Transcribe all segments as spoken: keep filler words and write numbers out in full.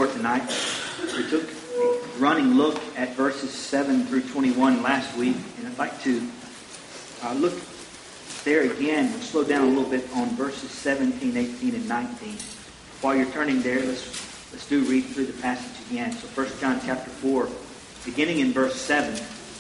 four tonight. We took a running look at verses seven through twenty-one last week, and I'd like to uh, look there again and slow down a little bit on verses seventeen, eighteen, and nineteen. While you're turning there, let's let's do read through the passage again. So First John chapter four, beginning in verse seven.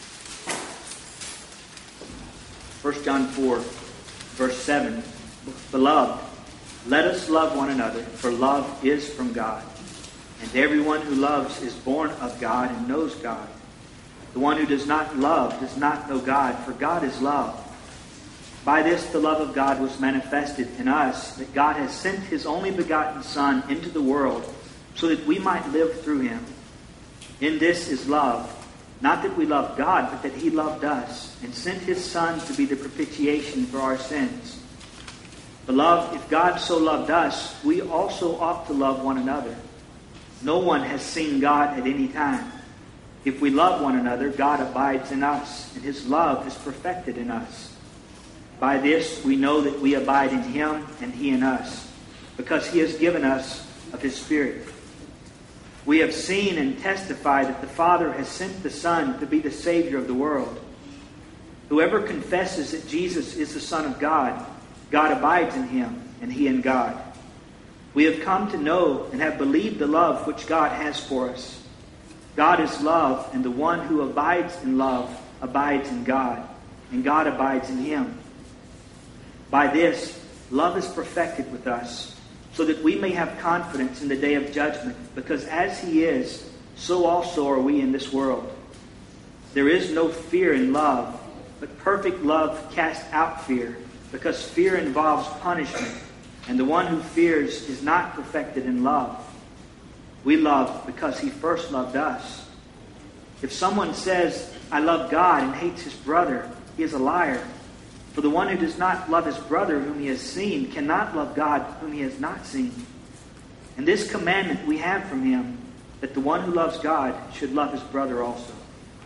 First John four, verse seven. Beloved, let us love one another, for love is from God. And everyone who loves is born of God and knows God. The one who does not love does not know God, for God is love. By this the love of God was manifested in us, that God has sent His only begotten Son into the world, so that we might live through Him. In this is love, not that we love God, but that He loved us, and sent His Son to be the propitiation for our sins. Beloved, if God so loved us, we also ought to love one another. No one has seen God at any time. If we love one another, God abides in us, and His love is perfected in us. By this we know that we abide in Him and He in us, because He has given us of His Spirit. We have seen and testified that the Father has sent the Son to be the Savior of the world. Whoever confesses that Jesus is the Son of God, God abides in Him and He in God. We have come to know and have believed the love which God has for us. God is love, and the one who abides in love abides in God, and God abides in him. By this, love is perfected with us, so that we may have confidence in the day of judgment, because as He is, so also are we in this world. There is no fear in love, but perfect love casts out fear, because fear involves punishment, and the one who fears is not perfected in love. We love because He first loved us. If someone says, I love God, and hates his brother, he is a liar. For the one who does not love his brother whom he has seen cannot love God whom he has not seen. And this commandment we have from Him, that the one who loves God should love his brother also.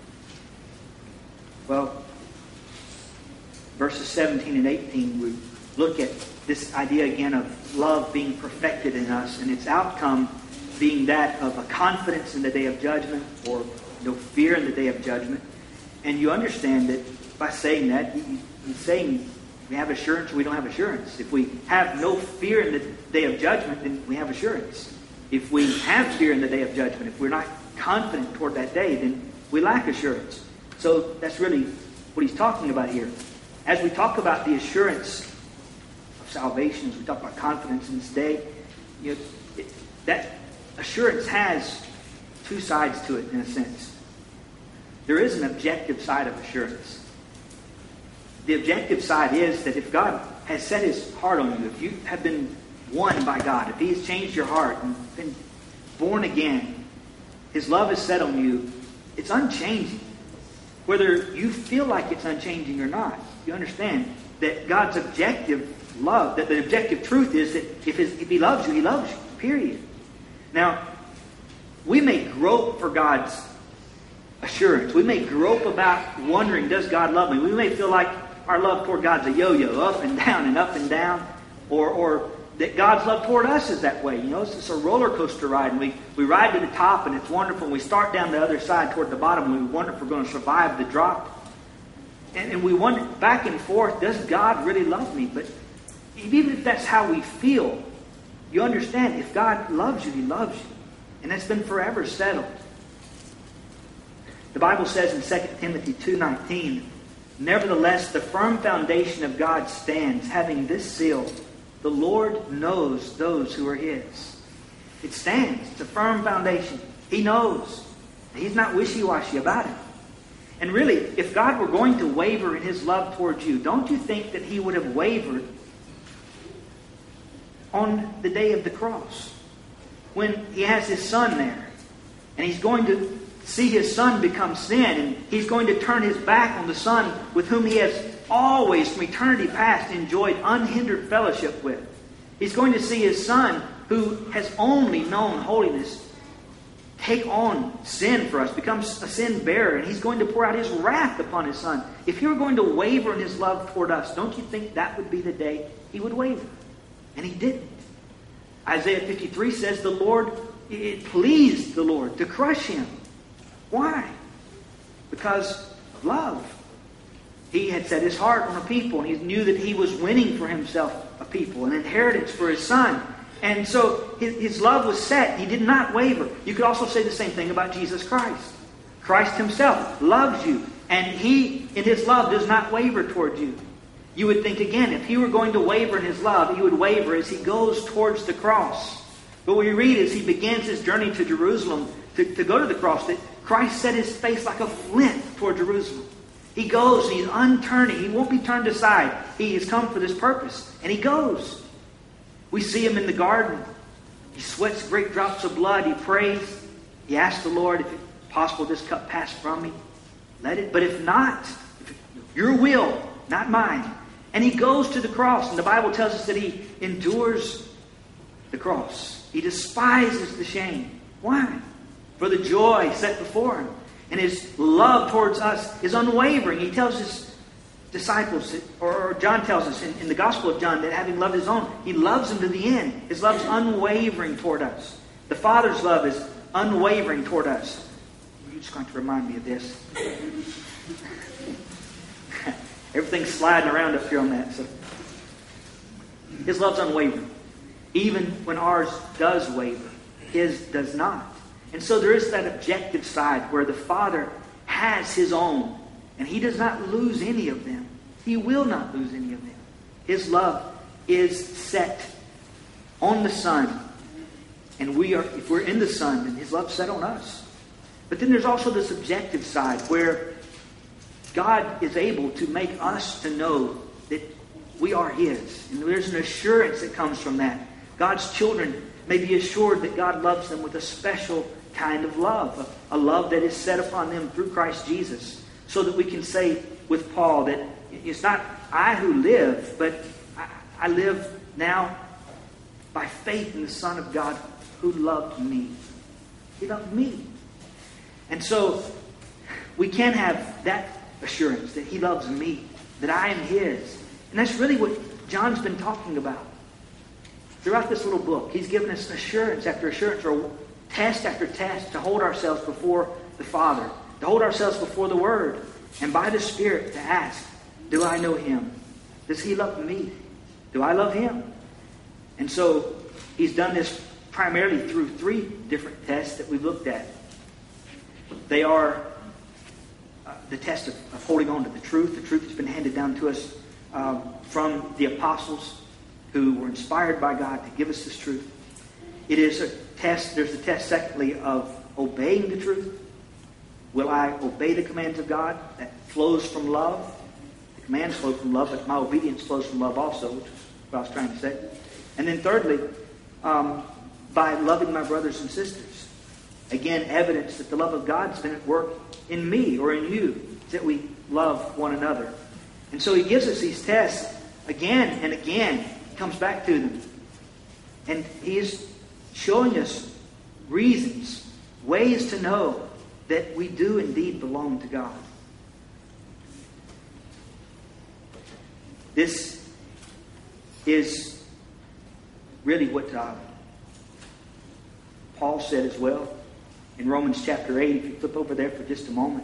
Well, verses seventeen and eighteen, we look at this idea again of love being perfected in us, and its outcome being that of a confidence in the day of judgment, or no fear in the day of judgment. And you understand that by saying that, he's saying we have assurance or we don't have assurance. If we have no fear in the day of judgment, then we have assurance. If we have fear in the day of judgment, if we're not confident toward that day, then we lack assurance. So that's really what he's talking about here. As we talk about the assurance of salvation, as we talk about confidence in this day, you know, it, that assurance has two sides to it, in a sense. There is an objective side of assurance. The objective side is that if God has set His heart on you, if you have been won by God, if He has changed your heart and been born again, His love is set on you, it's unchanging. Whether you feel like it's unchanging or not, you understand that God's objective love, that the objective truth is that if, his, if He loves you, He loves you, period. Now, we may grope for God's assurance. We may grope about wondering, does God love me? We may feel like our love toward God's a yo-yo, up and down and up and down. Or, or that God's love toward us is that way. You know, it's just a roller coaster ride. And we, we ride to the top and it's wonderful. And we start down the other side toward the bottom and we wonder if we're going to survive the drop. And, and we wonder back and forth, does God really love me? But even if that's how we feel, you understand, if God loves you, He loves you. And that's been forever settled. The Bible says in Second Timothy two nineteen, nevertheless, the firm foundation of God stands, having this seal, the Lord knows those who are His. It stands. It's a firm foundation. He knows. He's not wishy-washy about it. And really, if God were going to waver in His love towards you, don't you think that He would have wavered on the day of the cross, when He has His Son there, and He's going to see His Son become sin, and He's going to turn His back on the Son with whom He has always, from eternity past, enjoyed unhindered fellowship with. He's going to see His Son, who has only known holiness, take on sin for us, become a sin bearer, and He's going to pour out His wrath upon His Son. If He were going to waver in His love toward us, don't you think that would be the day He would waver? And He didn't. Isaiah fifty-three says, the Lord it pleased the Lord to crush him. Why? Because of love. He had set his heart on a people, and he knew that he was winning for himself a people, an inheritance for his son. And so his, his love was set. He did not waver. You could also say the same thing about Jesus Christ. Christ himself loves you, and he, in his love, does not waver toward you. You would think, again, if he were going to waver in his love, he would waver as he goes towards the cross. But what we read is he begins his journey to Jerusalem to, to go to the cross, that Christ set his face like a flint toward Jerusalem. He goes and he's unturning. He won't be turned aside. He has come for this purpose. And he goes. We see him in the garden. He sweats great drops of blood. He prays. He asks the Lord, if it's possible this cup pass from me, let it. But if not, if your will, not mine. And he goes to the cross. And the Bible tells us that he endures the cross. He despises the shame. Why? For the joy set before him. And his love towards us is unwavering. He tells his disciples, or John tells us in, in the Gospel of John, that having loved his own, he loves them to the end. His love is unwavering toward us. The Father's love is unwavering toward us. You're just going to remind me of this. Everything's sliding around up here on that. So his love's unwavering. Even when ours does waver, his does not. And so there is that objective side where the Father has his own, and he does not lose any of them. He will not lose any of them. His love is set on the Son. And we are, if we're in the Son, then his love's set on us. But then there's also the subjective side where God is able to make us to know that we are his. And there's an assurance that comes from that. God's children may be assured that God loves them with a special kind of love, a, a love that is set upon them through Christ Jesus, so that we can say with Paul that it's not I who live, but I, I live now by faith in the Son of God who loved me. He loved me. And so we can have that assurance that he loves me, that I am his. And that's really what John's been talking about throughout this little book. He's given us assurance after assurance, or test after test, to hold ourselves before the Father, to hold ourselves before the Word, and by the Spirit to ask, do I know him? Does he love me? Do I love him? And so he's done this primarily through three different tests that we've looked at. They are uh, the test of, of holding on to the truth, the truth that's been handed down to us um, from the apostles who were inspired by God to give us this truth. It is a test, there's a test, secondly, of obeying the truth. Will I obey the commands of God? That flows from love. The commands flow from love, but my obedience flows from love also, which is what I was trying to say. And then thirdly, um, by loving my brothers and sisters. Again, evidence that the love of God's been at work in me or in you, that we love one another. And so he gives us these tests again and again. He comes back to them. And he is showing us reasons, ways to know that we do indeed belong to God. This is really what uh, Paul said as well in Romans chapter eight. If you flip over there for just a moment.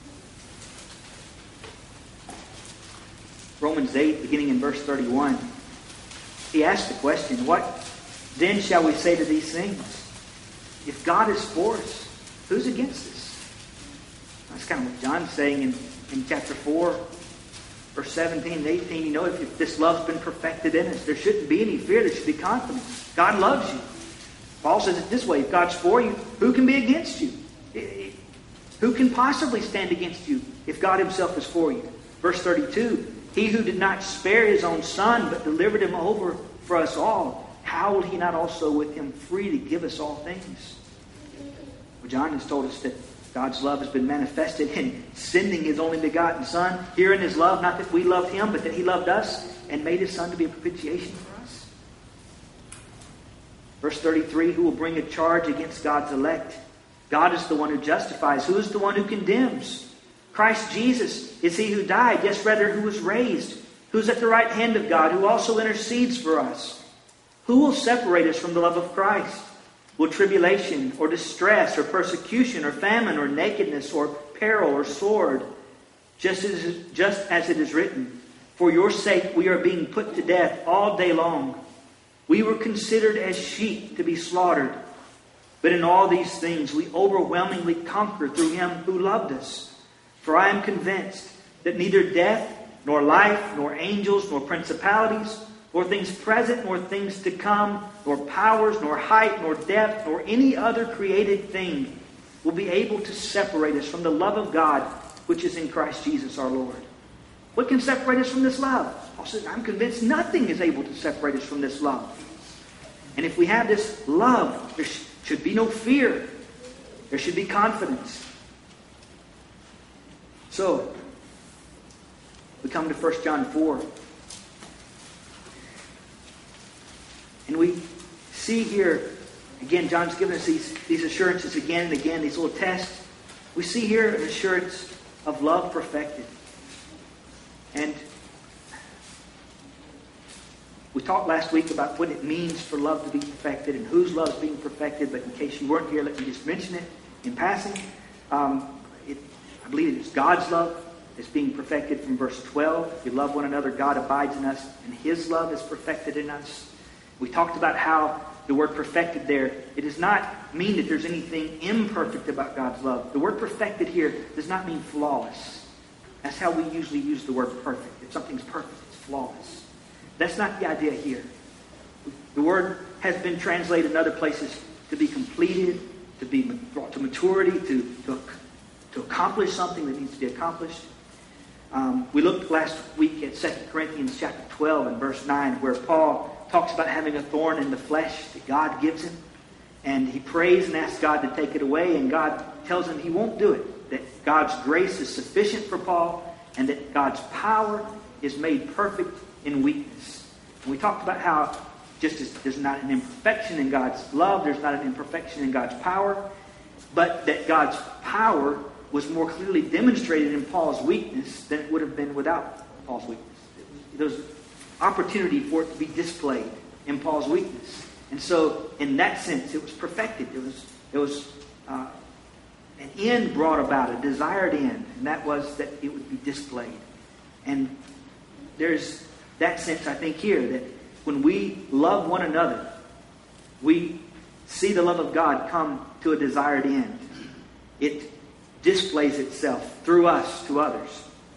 Romans eight, beginning in verse thirty-one. He asked the question, what then shall we say to these things? If God is for us, who's against us? That's kind of what John's saying in, in chapter four, verse seventeen and eighteen. You know, if, if this love's been perfected in us, there shouldn't be any fear. There should be confidence. God loves you. Paul says it this way, if God's for you, who can be against you? Who can possibly stand against you if God himself is for you? Verse thirty-two, he who did not spare his own son, but delivered him over for us all, how will he not also with him freely give us all things? Well, John has told us that God's love has been manifested in sending his only begotten Son. Here in his love, not that we loved him, but that he loved us and made his Son to be a propitiation for us. Verse thirty-three, who will bring a charge against God's elect? God is the one who justifies. Who is the one who condemns? Christ Jesus is he who died, yes, rather, who was raised, who's at the right hand of God, who also intercedes for us. Who will separate us from the love of Christ? Will tribulation or distress or persecution or famine or nakedness or peril or sword, just as, just as it is written, for your sake we are being put to death all day long. We were considered as sheep to be slaughtered. But in all these things we overwhelmingly conquer through Him who loved us. For I am convinced that neither death, nor life, nor angels, nor principalities, nor things present, nor things to come, nor powers, nor height, nor depth, nor any other created thing will be able to separate us from the love of God which is in Christ Jesus our Lord. What can separate us from this love? Paul says, I'm convinced nothing is able to separate us from this love. And if we have this love, there should be no fear. There should be confidence. So, we come to First John four. And we see here, again, John's given us these, these assurances again and again, these little tests. We see here an assurance of love perfected. And we talked last week about what it means for love to be perfected and whose love is being perfected. But in case you weren't here, let me just mention it in passing. Um, it, I believe it's God's love is being perfected from verse twelve. If we love one another, God abides in us, and His love is perfected in us. We talked about how the word perfected there, it does not mean that there's anything imperfect about God's love. The word perfected here does not mean flawless. That's how we usually use the word perfect. If something's perfect, it's flawless. That's not the idea here. The word has been translated in other places to be completed, to be brought to maturity, to, to, to accomplish something that needs to be accomplished. Um, we looked last week at Second Corinthians chapter twelve and verse nine, where Paul talks about having a thorn in the flesh that God gives him. And he prays and asks God to take it away, and God tells him He won't do it. That God's grace is sufficient for Paul, and that God's power is made perfect in weakness. And we talked about how just as there's not an imperfection in God's love, there's not an imperfection in God's power, but that God's power was more clearly demonstrated in Paul's weakness than it would have been without Paul's weakness. There was opportunity for it to be displayed in Paul's weakness. And so, in that sense, it was perfected. It was, it was uh, an end brought about, a desired end, and that was that it would be displayed. And there's that sense, I think, here, that when we love one another, we see the love of God come to a desired end. It displays itself through us to others.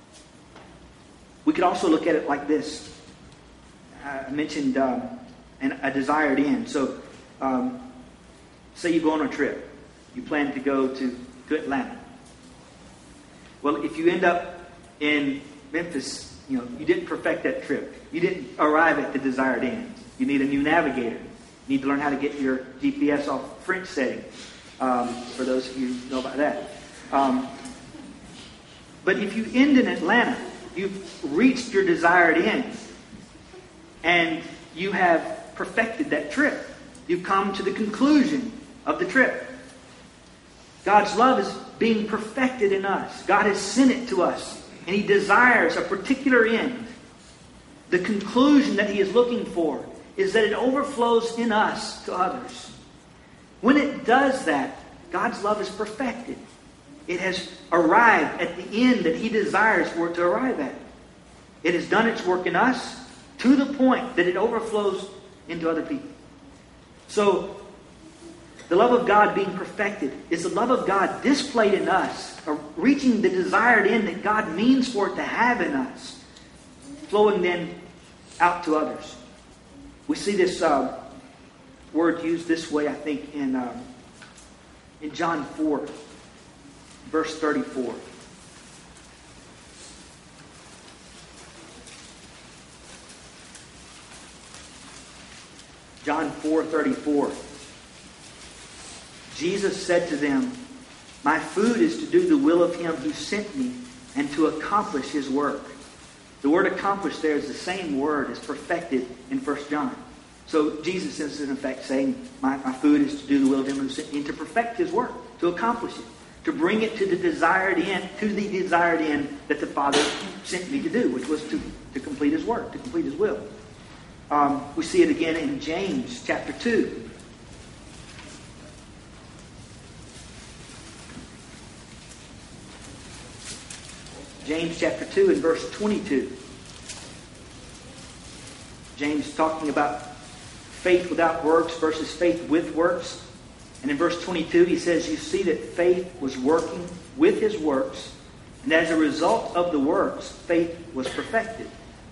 We could also look at it like this. I mentioned um, an, a desired end. So, um, say you go on a trip. You plan to go to, to Atlanta. Well, if you end up in Memphis, you know, you didn't perfect that trip. You didn't arrive at the desired end. You need a new navigator. You need to learn how to get your G P S off French setting. Um, for those of you who know about that. Um, but if you end in Atlanta, you've reached your desired end. And you have perfected that trip. You've come to the conclusion of the trip. God's love is being perfected in us. God has sent it to us. And He desires a particular end. The conclusion that He is looking for is that it overflows in us to others. When it does that, God's love is perfected. It has arrived at the end that He desires for it to arrive at. It has done its work in us to the point that it overflows into other people. So, the love of God being perfected is the love of God displayed in us, reaching the desired end that God means for it to have in us, flowing then out to others. We see this uh, word used this way, I think, in um, in John four, verse thirty-four. John four thirty-four. Jesus said to them, "My food is to do the will of Him who sent me and to accomplish His work." The word accomplish there is the same word as perfected in First John. So Jesus is in effect saying, my, my food is to do the will of Him who sent me and to perfect His work, to accomplish it, to bring it to the desired end, to the desired end that the Father sent me to do, which was to, to complete His work, to complete His will. Um, we see it again in James chapter two. James chapter two and verse twenty-two. James talking about faith without works versus faith with works. And in verse twenty-two he says, you see that faith was working with his works, and as a result of the works, faith was perfected.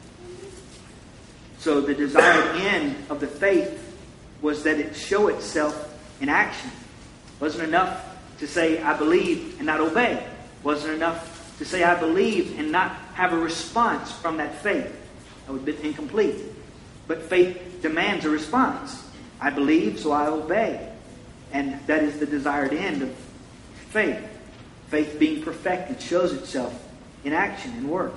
So the desired end of the faith was that it show itself in action. It wasn't enough to say, I believe and not obey. It wasn't enough to say, I believe and not have a response from that faith. That would be incomplete. But faith demands a response. I believe, so I obey. And that is the desired end of faith. Faith being perfected shows itself in action and work.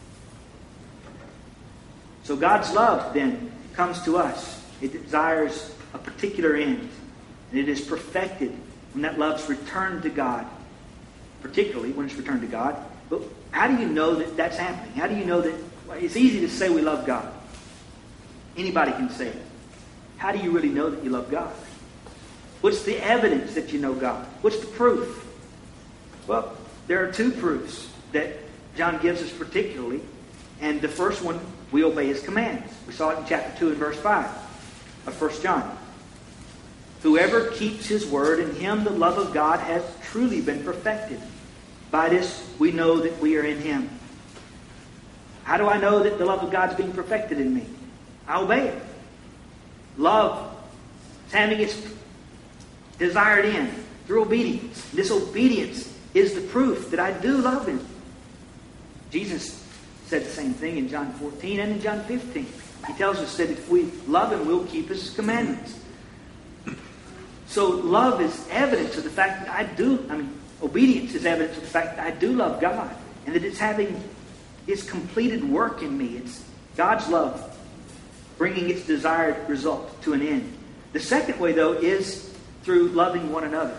So God's love then comes to us. It desires a particular end. And it is perfected when that love's returned to God. Particularly when it's returned to God. But how do you know that that's happening? How do you know that... Well, it's easy to say we love God. Anybody can say it. How do you really know that you love God? What's the evidence that you know God? What's the proof? Well, there are two proofs that John gives us particularly. And the first one, we obey his commands. We saw it in chapter two and verse five of First John. Whoever keeps his word, in him the love of God has truly been perfected. By this we know that we are in him. How do I know that the love of God's being perfected in me? I obey it. Love is having its desired end through obedience. This obedience is the proof that I do love him. Jesus said the same thing in John fourteen and in John fifteen. He tells us that if we love him, we'll keep his commandments. So love is evidence of the fact that I do, I mean, obedience is evidence of the fact that I do love God. And that it's having its completed work in me. It's God's love bringing its desired result to an end. The second way, though, is through loving one another.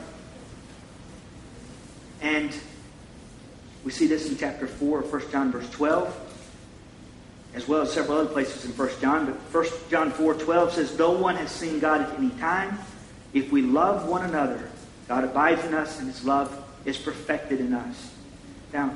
And we see this in chapter four of First John verse twelve, as well as several other places in First John. But First John four twelve says, no one has seen God at any time. If we love one another, God abides in us, and his love is perfected in us. Now,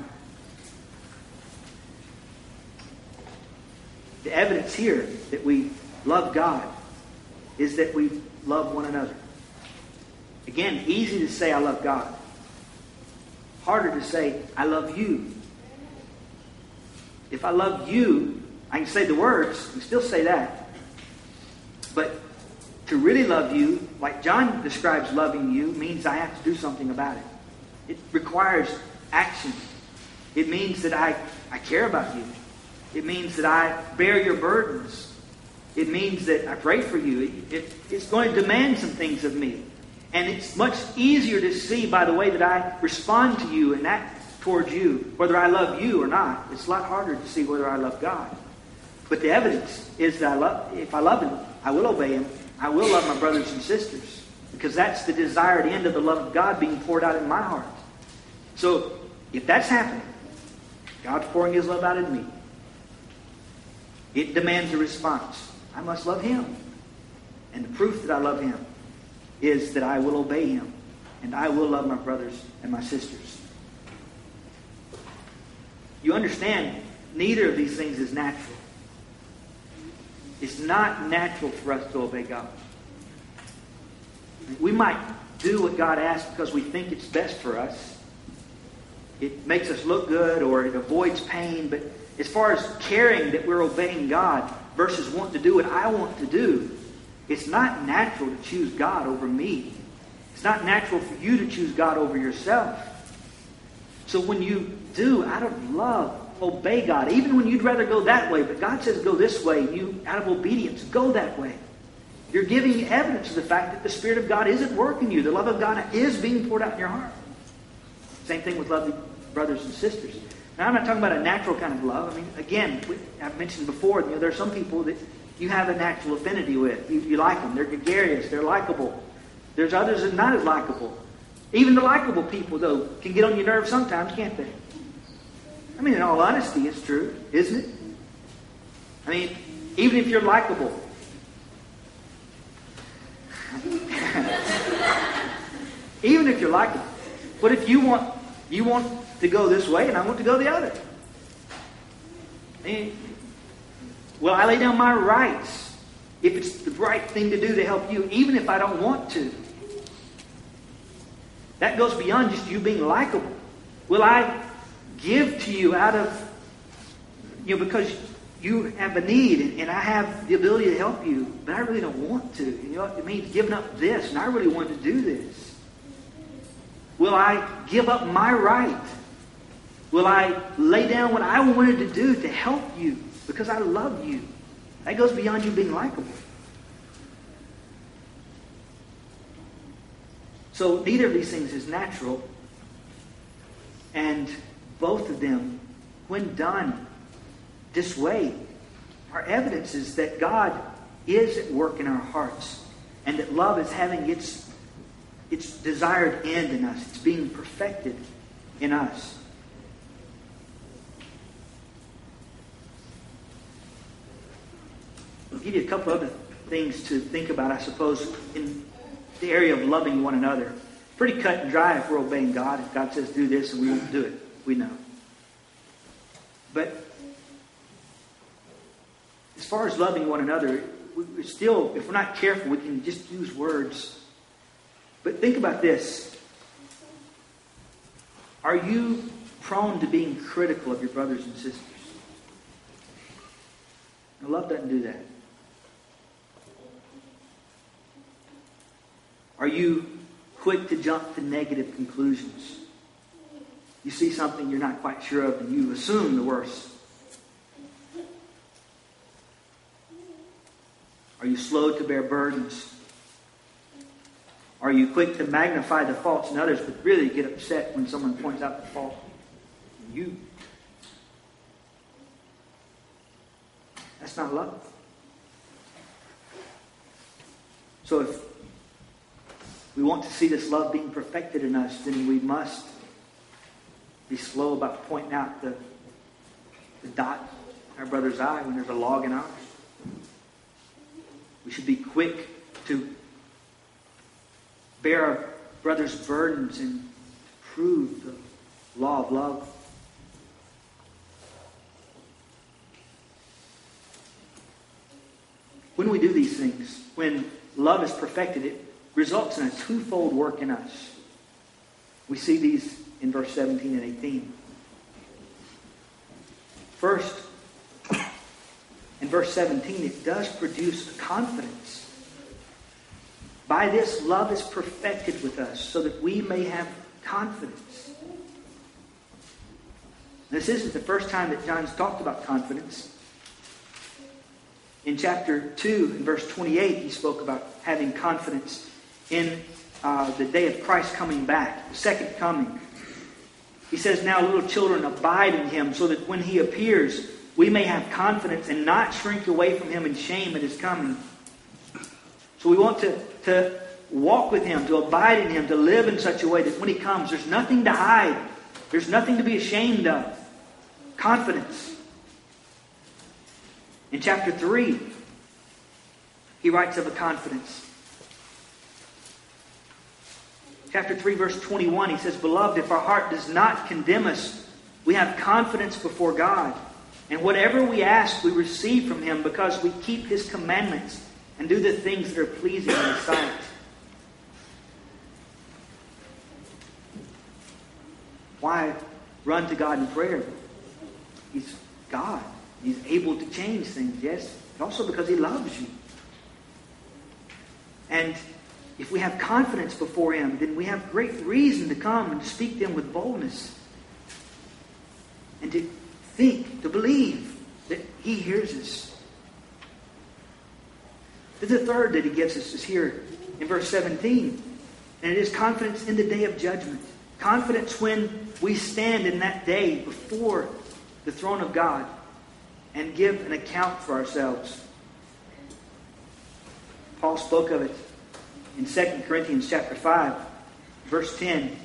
the evidence here that we love God is that we love one another. Again, easy to say I love God. Harder to say I love you. If I love you, I can say the words and still say that. But to really love you, like John describes loving you, means I have to do something about it. It requires action. It means that I, I care about you. It means that I bear your burdens. It means that I pray for you. It, it, it's going to demand some things of me. And it's much easier to see by the way that I respond to you and act towards you, whether I love you or not. It's a lot harder to see whether I love God. But the evidence is that I love, if I love him, I will obey him. I will love my brothers and sisters. Because that's the desired end of the love of God being poured out in my heart. So, if that's happening, God's pouring his love out in me, it demands a response. I must love him. And the proof that I love him is that I will obey him. And I will love my brothers and my sisters. You understand, neither of these things is natural. It's not natural for us to obey God. We might do what God asks because we think it's best for us. It makes us look good or it avoids pain. But as far as caring that we're obeying God versus wanting to do what I want to do, it's not natural to choose God over me. It's not natural for you to choose God over yourself. So when you do, out of love, obey God, even when you'd rather go that way, but God says go this way, you, out of obedience, go that way. You're giving evidence of the fact that the Spirit of God is at work in you. The love of God is being poured out in your heart. Same thing with lovely brothers and sisters. Now, I'm not talking about a natural kind of love. I mean, again, we, I've mentioned before, you know, there are some people that you have a natural affinity with. You, you like them. They're gregarious. They're likable. There's others that are not as likable. Even the likable people, though, can get on your nerves sometimes, can't they? I mean, in all honesty, it's true, isn't it? I mean, even if you're likable. Even if you're likable. But if you want you want to go this way and I want to go the other. And, will I lay down my rights if it's the right thing to do to help you, even if I don't want to? That goes beyond just you being likable. Will I give to you out of, you know, because you have a need and, and I have the ability to help you, but I really don't want to. You know, it means giving up this, and I really want to do this. Will I give up my right? Will I lay down what I wanted to do to help you because I love you? That goes beyond you being likable. So neither of these things is natural. And both of them, when done this way, are evidences that God is at work in our hearts. And that love is having its, its desired end in us. It's being perfected in us. I'll give you a couple other things to think about, I suppose, in the area of loving one another. Pretty cut and dry if we're obeying God. If God says do this and we won't do it, we know. But as far as loving one another, we still, if we're not careful, we can just use words. But think about this. Are you prone to being critical of your brothers and sisters? Now, love doesn't do that. Are you quick to jump to negative conclusions? You see something you're not quite sure of and you assume the worst. Are you slow to bear burdens? Are you quick to magnify the faults in others but really get upset when someone points out the fault in you? That's not love. So if we want to see this love being perfected in us, then we must be slow about pointing out the, the dot in our brother's eye when there's a log in ours. We should be quick to bear our brother's burdens and prove the law of love. When we do these things, when love is perfected, it results in a twofold work in us. We see these in verse seventeen and eighteen. First, in verse seventeen, it does produce confidence. By this, love is perfected with us so that we may have confidence. This isn't the first time that John's talked about confidence. In chapter two, in verse twenty-eight, he spoke about having confidence in uh, the day of Christ coming back, the second coming. He says, now little children, abide in him so that when he appears, we may have confidence and not shrink away from him in shame at his coming. So we want to, to walk with him, to abide in him, to live in such a way that when he comes, there's nothing to hide. There's nothing to be ashamed of. Confidence. In chapter three, he writes of a confidence. Chapter three, verse twenty-one, he says, beloved, if our heart does not condemn us, we have confidence before God. And whatever we ask, we receive from him because we keep his commandments and do the things that are pleasing in his sight. Why run to God in prayer? He's God. He's able to change things, yes, but also because he loves you. And if we have confidence before him, then we have great reason to come and to speak to him with boldness. And to think, to believe that he hears us. The third that he gives us is here in verse seventeen. And it is confidence in the day of judgment. Confidence when we stand in that day before the throne of God and give an account for ourselves. Paul spoke of it in Second Corinthians chapter five, verse ten.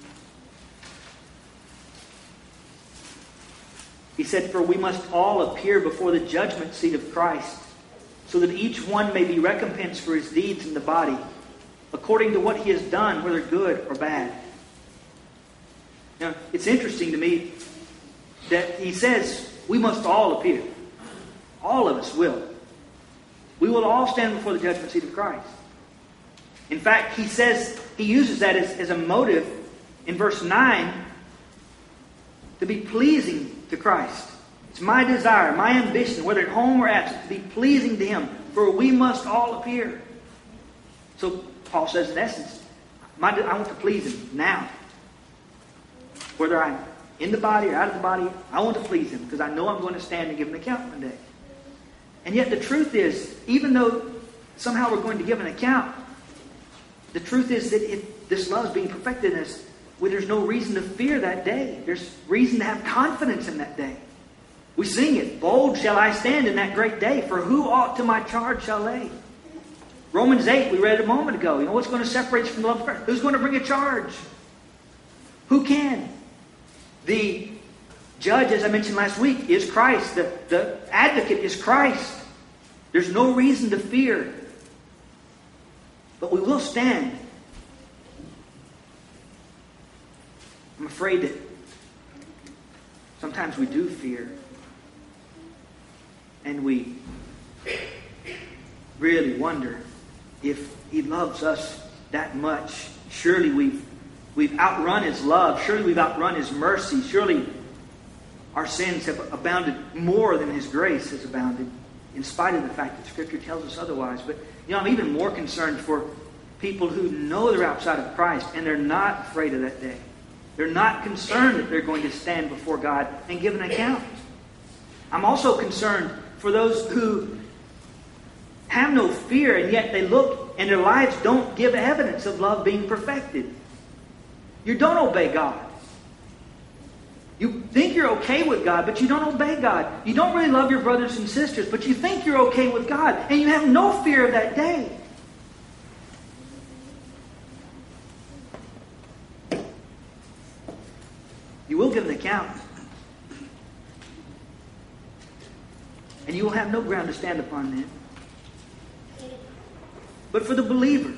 He said, for we must all appear before the judgment seat of Christ, so that each one may be recompensed for his deeds in the body, according to what he has done, whether good or bad. Now, it's interesting to me that he says We must all appear. All of us will. We will all stand before the judgment seat of Christ. In fact, he says, he uses that as, as a motive in verse nine to be pleasing to Christ. It's my desire, my ambition, whether at home or absent, to be pleasing to Him, for we must all appear. So Paul says, in essence, my, I want to please Him now. Whether I'm in the body or out of the body, I want to please Him because I know I'm going to stand and give an account one day. And yet the truth is, even though somehow we're going to give an account, the truth is that if this love is being perfected in us, well, there's no reason to fear that day. There's reason to have confidence in that day. We sing it, bold shall I stand in that great day, for who ought to my charge shall lay? Romans eight, we read it a moment ago. You know what's going to separate us from the love of Christ? Who's going to bring a charge? Who can? The judge, as I mentioned last week, is Christ. The, the advocate is Christ. There's no reason to fear. But we will stand. I'm afraid that sometimes we do fear. And we really wonder if He loves us that much. Surely we've, we've outrun His love. Surely we've outrun His mercy. Surely our sins have abounded more than His grace has abounded, in spite of the fact that Scripture tells us otherwise. But, you know, I'm even more concerned for people who know they're outside of Christ and they're not afraid of that day. They're not concerned that they're going to stand before God and give an account. I'm also concerned for those who have no fear and yet they look and their lives don't give evidence of love being perfected. You don't obey God. You think you're okay with God, but you don't obey God. You don't really love your brothers and sisters, but you think you're okay with God. And you have no fear of that day. You will give an account. And you will have no ground to stand upon then. But for the believer,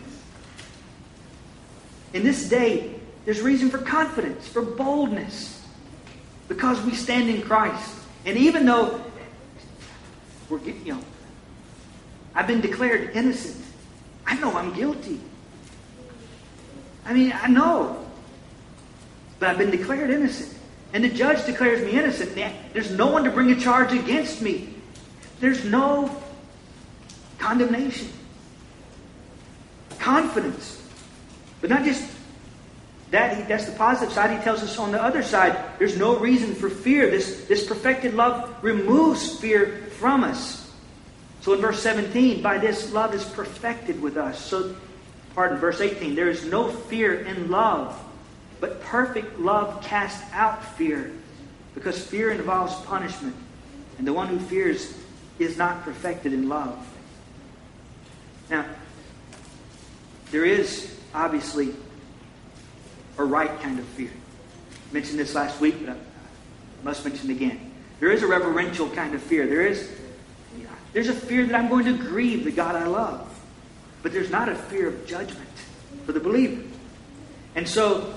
in this day, there's reason for confidence, for boldness, because we stand in Christ. And even though we're, you know, I've been declared innocent, I know I'm guilty. I mean, I know, but I've been declared innocent, and the judge declares me innocent. There's no one to bring a charge against me. There's no condemnation. Confidence. But not just that, that's the positive side. He tells us on the other side, there's no reason for fear. This, this perfected love removes fear from us. So in verse seventeen, by this love is perfected with us. So, pardon, verse eighteen, there is no fear in love, but perfect love casts out fear, because fear involves punishment, and the one who fears is not perfected in love. Now, there is obviously a right kind of fear. I mentioned this last week, but I must mention it again. There is a reverential kind of fear. There is, there's a fear that I'm going to grieve the God I love. But there's not a fear of judgment for the believer. And so,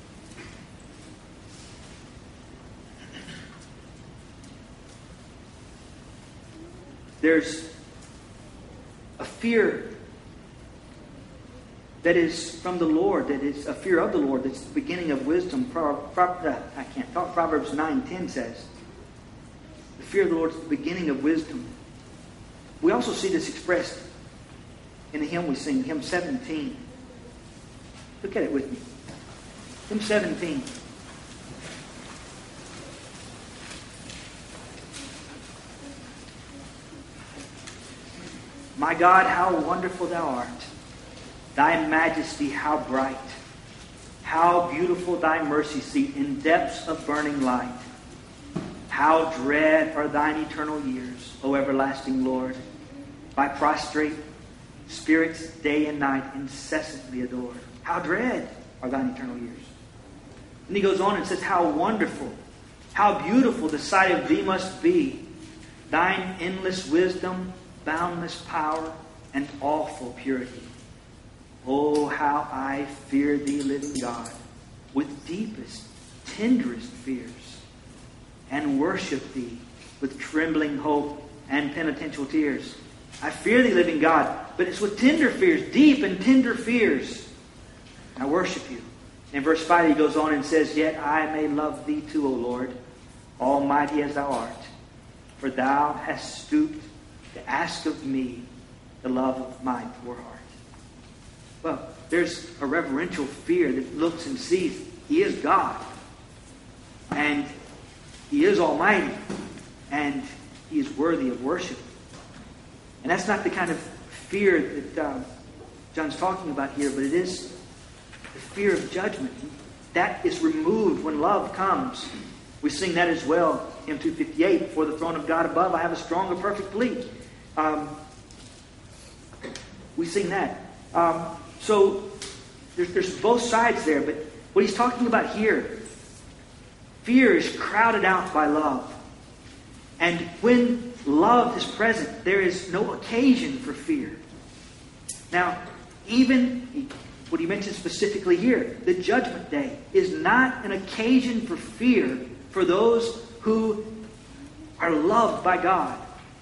there's a fear that is from the Lord, that is a fear of the Lord, that's the beginning of wisdom. Pro, Pro, uh, I can't talk. Proverbs nine ten says, the fear of the Lord is the beginning of wisdom. We also see this expressed in the hymn we sing, hymn seventeen. Look at it with me. Hymn seventeen. My God, how wonderful Thou art. Thy majesty, how bright. How beautiful Thy mercy seat in depths of burning light. How dread are Thine eternal years, O everlasting Lord. By prostrate spirits day and night incessantly adored. How dread are Thine eternal years. And he goes on and says, how wonderful, how beautiful the sight of Thee must be. Thine endless wisdom, boundless power, and awful purity. Oh, how I fear Thee, living God, with deepest, tenderest fears, and worship Thee with trembling hope and penitential tears. I fear thee, living God, but it's with tender fears, deep and tender fears. I worship you. In verse five he goes on and says, Yet I may love thee too, O Lord, almighty as thou art. For thou hast stooped to ask of me the love of my poor heart. Well, there's a reverential fear that looks and sees He is God. And He is almighty. And He is worthy of worship. And that's not the kind of fear that uh, John's talking about here, but it is the fear of judgment. That is removed when love comes. We sing that as well. Hymn two fifty-eight, Before the throne of God above, I have a strong and perfect plea. Um, we sing that. Um, so there's, there's both sides there, but what he's talking about here, fear is crowded out by love. And when love is present, there is no occasion for fear. Now, even what he mentions specifically here, the judgment day is not an occasion for fear for those who are loved by God.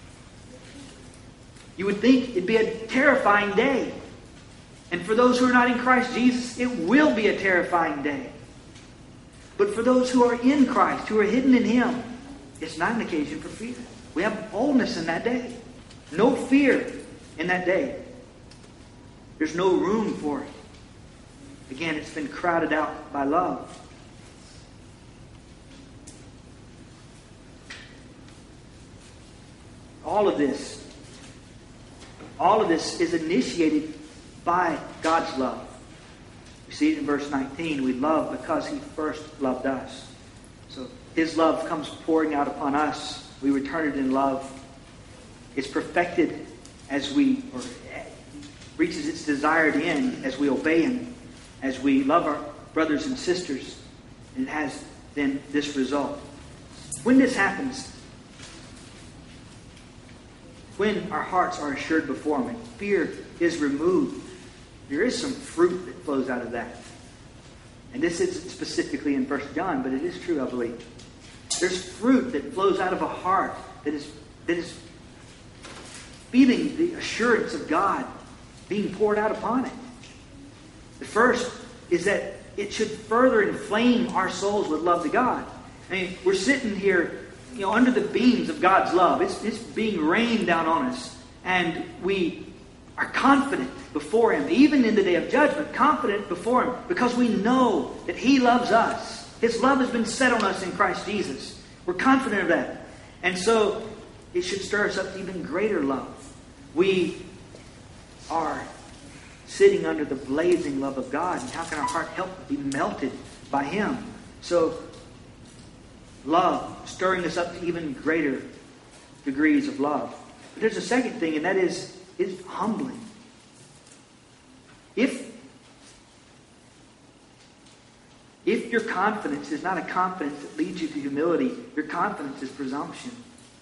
You would think it'd be a terrifying day. And for those who are not in Christ Jesus, it will be a terrifying day. But for those who are in Christ, who are hidden in Him, it's not an occasion for fear. We have boldness in that day. No fear in that day. There's no room for it. Again, it's been crowded out by love. All of this, all of this is initiated by God's love. We see it in verse nineteen. We love because He first loved us. So His love comes pouring out upon us. We return it in love. It's perfected as we, or reaches its desired end as we obey Him, as we love our brothers and sisters. And it has then this result. When this happens, when our hearts are assured before Him and fear is removed, there is some fruit that flows out of that. And this isn't specifically in First John, but it is true, I believe. There's fruit that flows out of a heart that is, that is feeling the assurance of God being poured out upon it. The first is that it should further inflame our souls with love to God. I mean, we're sitting here, you know, under the beams of God's love. It's, it's being rained down on us. And we are confident before Him, even in the day of judgment, confident before Him, because we know that He loves us. His love has been set on us in Christ Jesus. We're confident of that. And so it should stir us up to even greater love. We are sitting under the blazing love of God. And how can our heart help but be melted by Him? So love, stirring us up to even greater degrees of love. But there's a second thing, and that is, is humbling. If, if your confidence is not a confidence that leads you to humility, your confidence is presumption.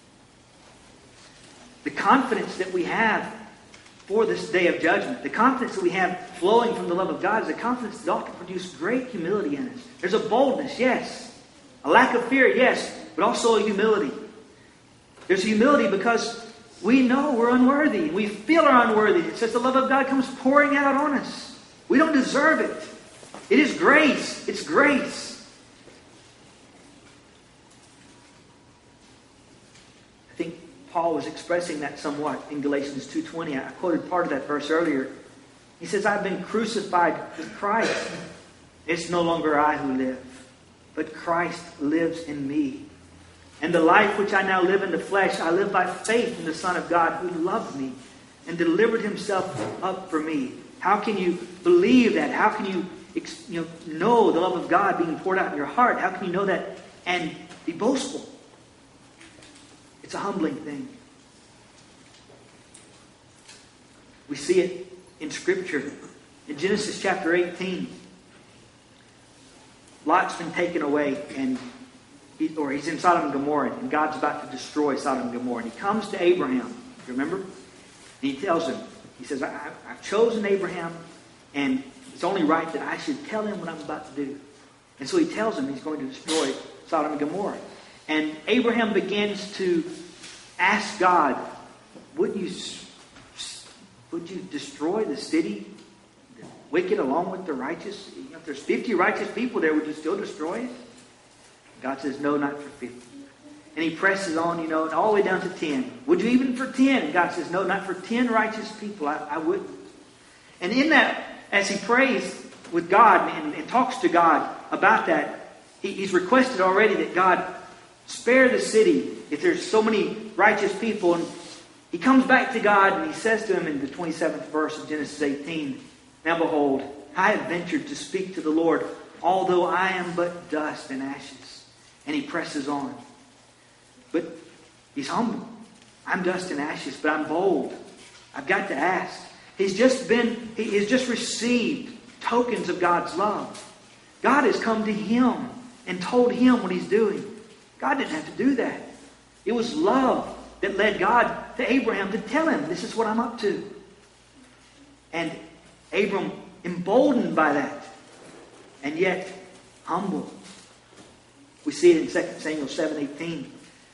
The confidence that we have for this day of judgment, the confidence that we have flowing from the love of God, is a confidence that ought to produce great humility in us. There's a boldness, yes. A lack of fear, yes, but also a humility. There's humility because we know we're unworthy. We feel our unworthiness as the love of God comes pouring out on us. We don't deserve it. It is grace. It's grace. I think Paul was expressing that somewhat in Galatians two twenty. I quoted part of that verse earlier. He says, I've been crucified with Christ. It's no longer I who live, but Christ lives in me. And the life which I now live in the flesh, I live by faith in the Son of God who loved me and delivered Himself up for me. How can you believe that? How can you, you know, know the love of God being poured out in your heart? How can you know that and be boastful? It's a humbling thing. We see it in Scripture. In Genesis chapter eighteen, Lot's been taken away, and he, or he's in Sodom and Gomorrah, and God's about to destroy Sodom and Gomorrah. And He comes to Abraham, remember? And He tells him, He says, I, I've chosen Abraham, and it's only right that I should tell him what I'm about to do. And so He tells him He's going to destroy Sodom and Gomorrah. And Abraham begins to ask God, would you, would you destroy the city, the wicked along with the righteous? If there's fifty righteous people there, would you still destroy it? God says, no, not for fifty. And he presses on, you know, and all the way down to ten. Would you even for ten? And God says, no, not for ten righteous people. I, I wouldn't. And in that, as he prays with God and, and talks to God about that, he, he's requested already that God spare the city if there's so many righteous people. And he comes back to God and he says to him in the twenty-seventh verse of Genesis eighteen, now behold, I have ventured to speak to the Lord, although I am but dust and ashes. And he presses on. But he's humble. I'm dust and ashes, but I'm bold. I've got to ask. He's just been, he has just received tokens of God's love. God has come to him and told him what he's doing. God didn't have to do that. It was love that led God to Abraham to tell him, this is what I'm up to. And Abram, emboldened by that, and yet humble. We see it in Second Samuel seven eighteen.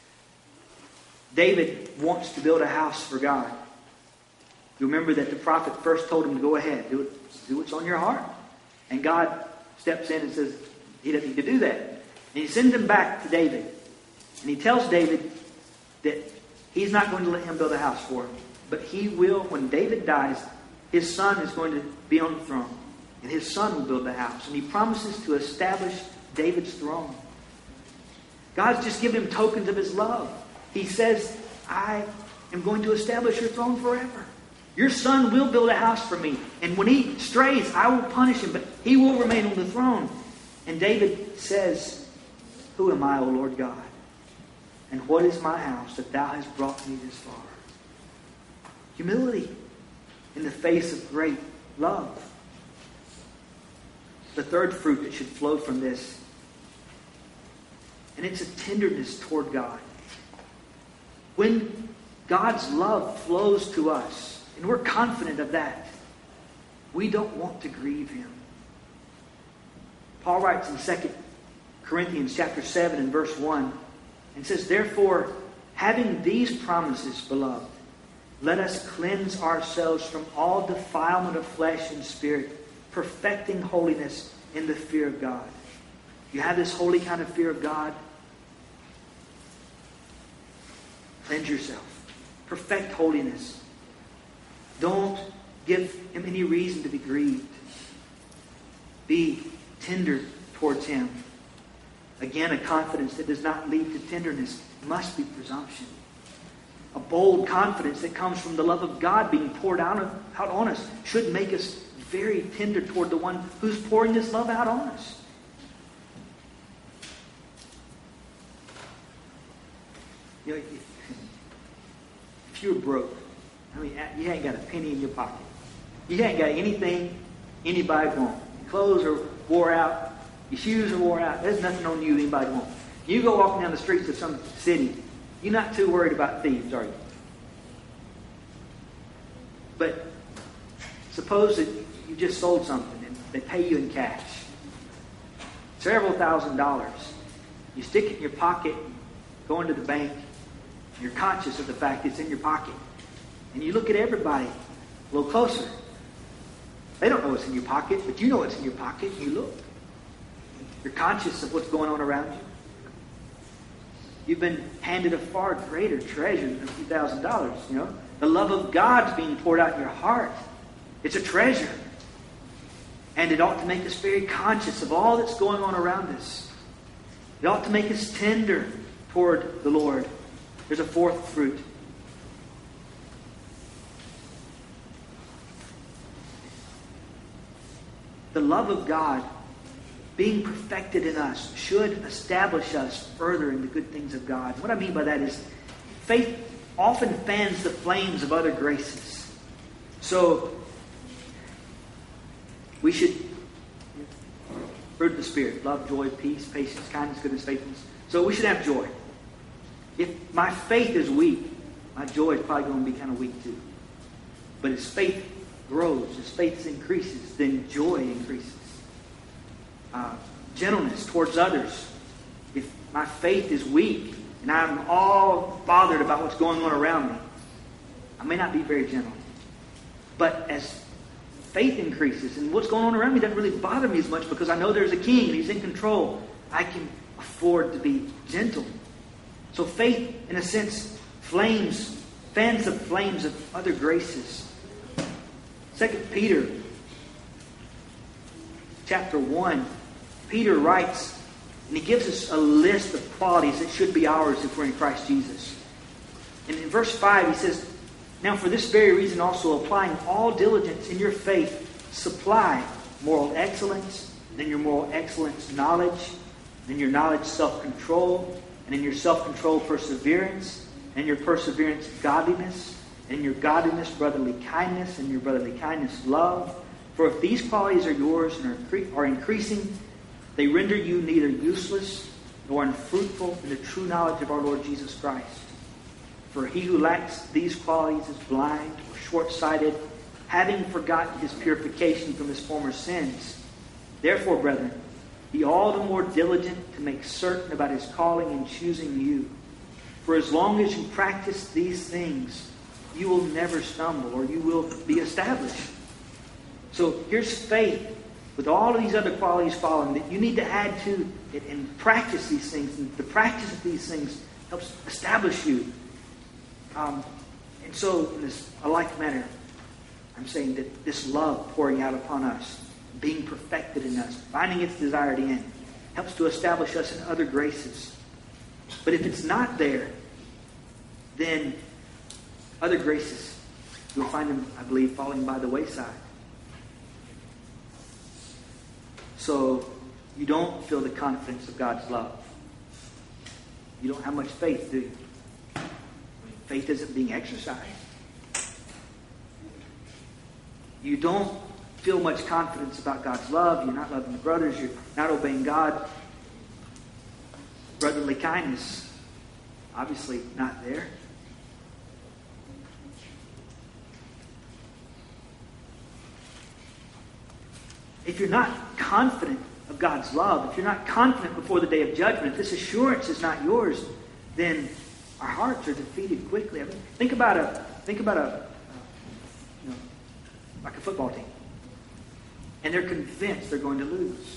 David wants to build a house for God. You remember that the prophet first told him to go ahead. Do it, do what's on your heart. And God steps in and says, he doesn't need to do that. And he sends him back to David. And he tells David that he's not going to let him build a house for him. But he will, when David dies, his son is going to be on the throne. And his son will build the house. And he promises to establish David's throne. God's just given him tokens of his love. He says, I am going to establish your throne forever. Your son will build a house for me. And when he strays, I will punish him, but he will remain on the throne. And David says, who am I, O Lord God? And what is my house that thou hast brought me this far? Humility in the face of great love. The third fruit that should flow from this, and it's a tenderness toward God. When God's love flows to us, and we're confident of that, we don't want to grieve him. Paul writes in Second Corinthians chapter seven and verse one, and says, therefore, having these promises, beloved, let us cleanse ourselves from all defilement of flesh and spirit, perfecting holiness in the fear of God. You have this holy kind of fear of God? Cleanse yourself. Perfect holiness. Don't give him any reason to be grieved. Be tender towards him. Again, a confidence that does not lead to tenderness must be presumption. A bold confidence that comes from the love of God being poured out, of, out on us should make us very tender toward the one who's pouring this love out on us. You know, if you're broke, I mean, you ain't got a penny in your pocket. You ain't got anything anybody wants. Your clothes are wore out. Your shoes are wore out. There's nothing on you anybody wants. You go walking down the streets of some city, you're not too worried about thieves, are you? But suppose that you just sold something and they pay you in cash. Several thousand dollars. You stick it in your pocket, go into the bank, and you're conscious of the fact it's in your pocket. And you look at everybody a little closer. They don't know what's in your pocket, but you know what's in your pocket. You look. You're conscious of what's going on around you. You've been handed a far greater treasure than a few thousand dollars, you know. The love of God's being poured out in your heart. It's a treasure. And it ought to make us very conscious of all that's going on around us. It ought to make us tender toward the Lord. There's a fourth fruit. The love of God being perfected in us should establish us further in the good things of God. What I mean by that is faith often fans the flames of other graces. So we should fruit of the Spirit, love, joy, peace, patience, kindness, goodness, faithfulness. So we should have joy. If my faith is weak, my joy is probably going to be kind of weak too. But as faith grows, as faith increases, then joy increases. Uh, gentleness towards others. If my faith is weak and I'm all bothered about what's going on around me, I may not be very gentle. But as faith increases and what's going on around me doesn't really bother me as much because I know there's a king and he's in control, I can afford to be gentle. So faith, in a sense, flames, fans the flames of other graces. Second Peter chapter one, Peter writes, and he gives us a list of qualities that should be ours if we're in Christ Jesus. And in verse five he says, now for this very reason also, applying all diligence in your faith, supply moral excellence, then your moral excellence knowledge, then your knowledge self-control, and in your self-control perseverance, and your perseverance godliness, and in your godliness brotherly kindness, and your brotherly kindness love. For if these qualities are yours and are, incre- are increasing, they render you neither useless nor unfruitful in the true knowledge of our Lord Jesus Christ. For he who lacks these qualities is blind or short-sighted, having forgotten his purification from his former sins. Therefore, brethren, be all the more diligent to make certain about his calling and choosing you. For as long as you practice these things, you will never stumble, or you will be established. So here's faith with all of these other qualities following that you need to add to it and practice these things. And the practice of these things helps establish you. Um, and so, in this a like manner, I'm saying that this love pouring out upon us, being perfected in us, finding its desired end, helps to establish us in other graces. But if it's not there, then other graces, you'll find them, I believe, falling by the wayside. So you don't feel the confidence of God's love. You don't have much faith, do you? Faith isn't being exercised. You don't feel much confidence about God's love. You're not loving your brothers. You're not obeying God. Brotherly kindness, obviously not there. If you're not confident of God's love, if you're not confident before the day of judgment, if this assurance is not yours, then our hearts are defeated quickly. I mean, think about a think about a uh, you know, like a football team, and they're convinced they're going to lose.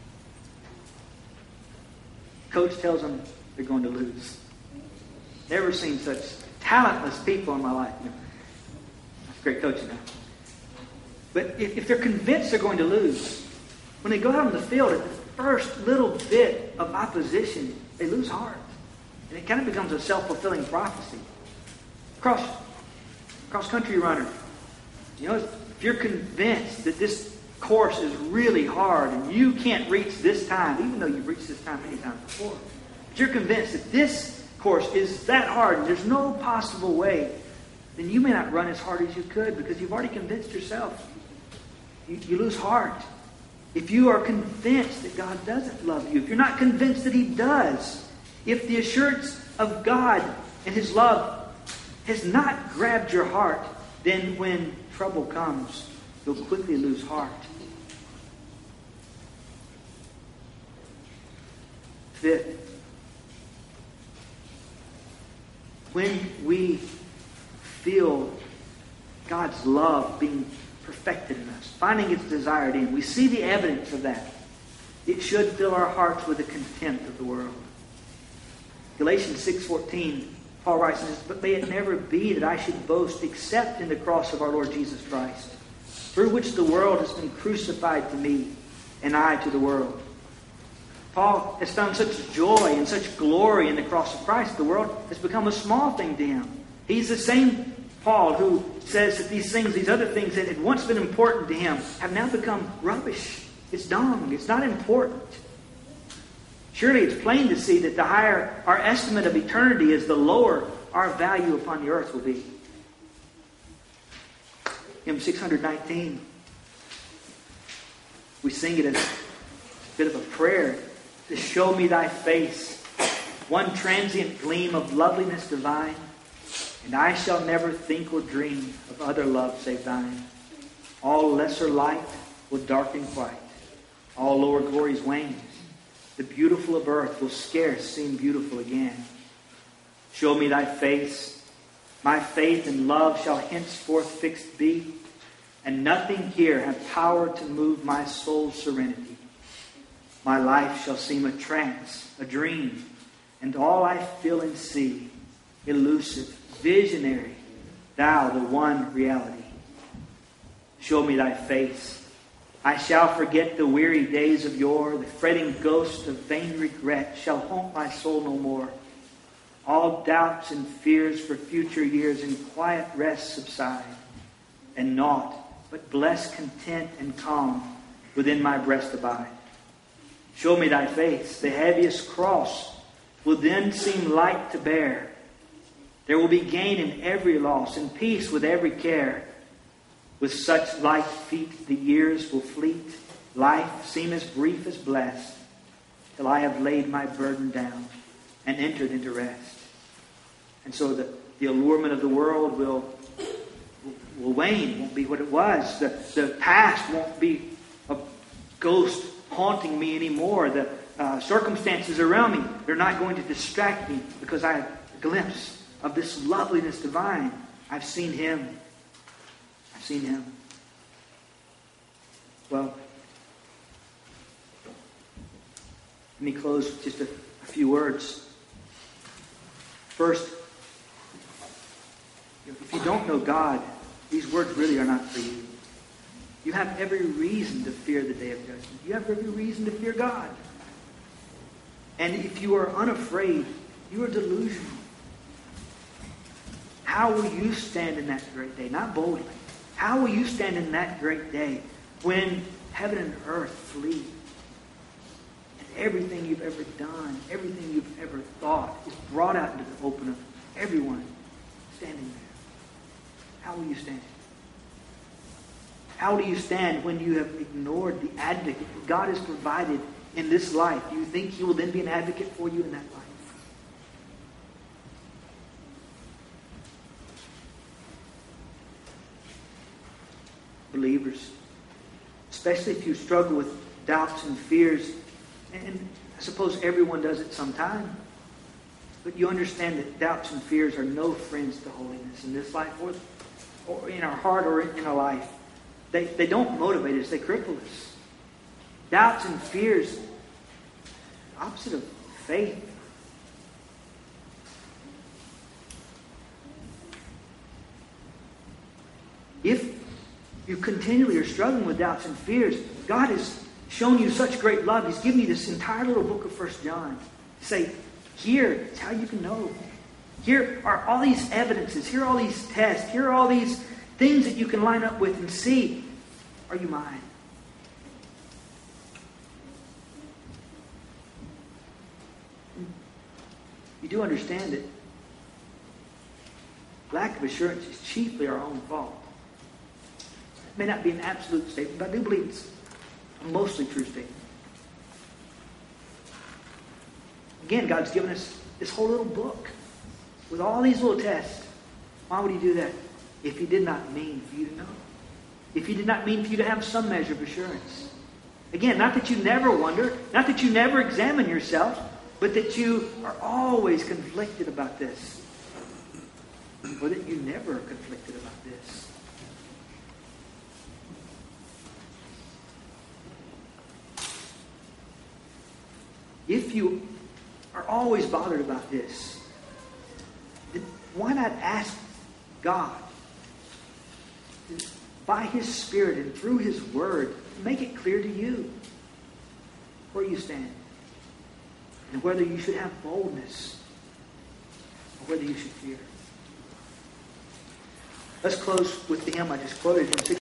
Coach tells them they're going to lose. Never seen such talentless people in my life. You know, that's great coaching. Huh? But if, if they're convinced they're going to lose, when they go out on the field, at the first little bit of opposition, they lose heart. And it kind of becomes a self-fulfilling prophecy. Cross, cross-country runner. You know, if you're convinced that this course is really hard and you can't reach this time, even though you've reached this time many times before, if you're convinced that this course is that hard and there's no possible way, then you may not run as hard as you could because you've already convinced yourself. You, you lose heart. If you are convinced that God doesn't love you, if you're not convinced that He does, if the assurance of God and His love has not grabbed your heart, then when trouble comes, you'll quickly lose heart. Fifth, when we feel God's love being perfected in us, finding its desired end, we see the evidence of that. It should fill our hearts with the contempt of the world. Galatians six fourteen, Paul writes this, but may it never be that I should boast except in the cross of our Lord Jesus Christ, through which the world has been crucified to me, and I to the world. Paul has found such joy and such glory in the cross of Christ, the world has become a small thing to him. He's the same Paul who says that these things, these other things that had once been important to him, have now become rubbish. It's dung. It's not important. Surely it's plain to see that the higher our estimate of eternity is, the lower our value upon the earth will be. Hymn six nineteen. We sing it as a bit of a prayer. To show me thy face, one transient gleam of loveliness divine, and I shall never think or dream of other love save thine. All lesser light will darken quite, all lower glories wane, The beautiful of earth will scarce seem beautiful again. Show me thy face. My faith and love shall henceforth fixed be, and nothing here have power to move my soul's serenity. My life shall seem a trance, a dream, and all I feel and see, elusive, visionary, thou the one reality. Show me thy face. I shall forget the weary days of yore. The fretting ghost of vain regret shall haunt my soul no more. All doubts and fears for future years in quiet rest subside, and naught but blessed content and calm within my breast abide. Show me thy face. The heaviest cross will then seem light to bear. There will be gain in every loss, and peace with every care. With such light feet the years will fleet, life seem as brief as blessed, till I have laid my burden down and entered into rest. And so the, the allurement of the world will, will, will wane, won't be what it was. The, the past won't be a ghost haunting me anymore. The uh, circumstances around me, they're not going to distract me, because I have a glimpse of this loveliness divine. I've seen Him. I've seen Him. Well, let me close with just a, a few words. First, if you don't know God, these words really are not for you. You have every reason to fear the day of judgment. You have every reason to fear God. And if you are unafraid, you are delusional. How will you stand in that great day? Not boldly. How will you stand in that great day when heaven and earth flee? And everything you've ever done, everything you've ever thought is brought out into the open of everyone standing there. How will you stand? How do you stand when you have ignored the advocate that God has provided in this life? Do you think He will then be an advocate for you in that life? Believers, especially if you struggle with doubts and fears, and I suppose everyone does it sometime, but you understand that doubts and fears are no friends to holiness in this life or, or in our heart or in our life. They, they don't motivate us, they cripple us. Doubts and fears, opposite of faith. If you continually are struggling with doubts and fears, God has shown you such great love. He's given you this entire little book of First John. Say, here is how you can know. Here are all these evidences. Here are all these tests. Here are all these things that you can line up with and see. Are you mine? You do understand that lack of assurance is chiefly our own fault. It may not be an absolute statement, but I do believe it's a mostly true statement. Again, God's given us this whole little book with all these little tests. Why would He do that? If He did not mean for you to know. If He did not mean for you to have some measure of assurance. Again, not that you never wonder, not that you never examine yourself, but that you are always conflicted about this. Or that you never are conflicted about this. If you are always bothered about this, then why not ask God, by His Spirit and through His Word, make it clear to you where you stand and whether you should have boldness or whether you should fear. Let's close with the hymn I just quoted from